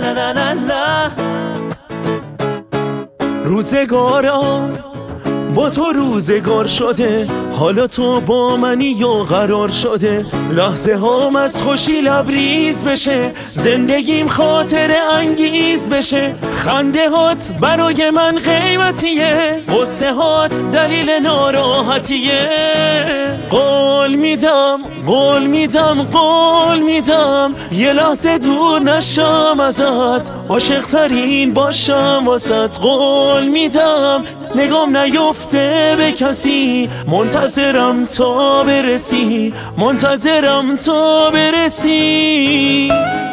روزگارم با تو روزگار شده، حالا تو با منی یا قرار شده. لحظه هام از خوشی لبریز بشه، زندگیم خاطر انگیز بشه. خنده هات برای من قیمتیه، غصه هات دلیل ناراحتیه. قول میدم قول میدم قول میدم یه لحظه دور نشم ازت، عاشق ترین باشم واسط. قول میدم نگام نیفته به کسی، منتظرم تا برسی، منتظرم تا برسی.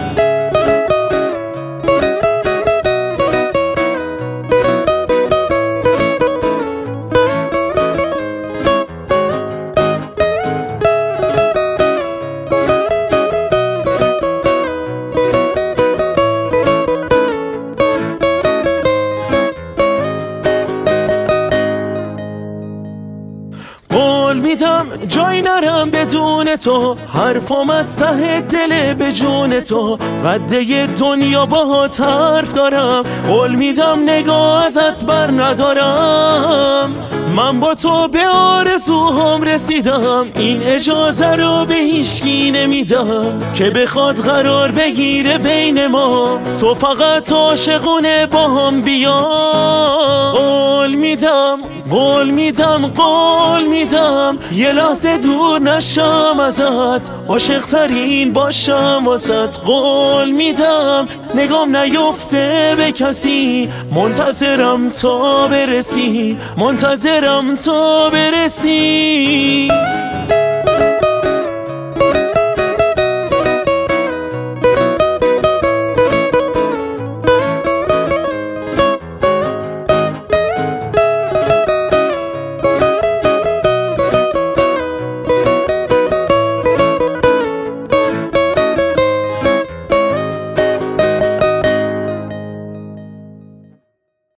قول میدم جای نرم بدون تو، حرفم از ته دل به جون تو. قده دنیا باهات حرف دارم، قول میدم نگاه ازت بر ندارم. من با تو به آرزوهام رسیدم، این اجازه رو به هیچکی نمیدم که بخواد قرار بگیره بین ما. تو فقط عاشقونه با هم بیا. قول میدم قول میدم قول میدم یه لحظه دور نشم ازت، عاشق ترین باشم واسط. قول میدم نگام نیفته به کسی، منتظرم تا برسی، منتظرم تا برسی.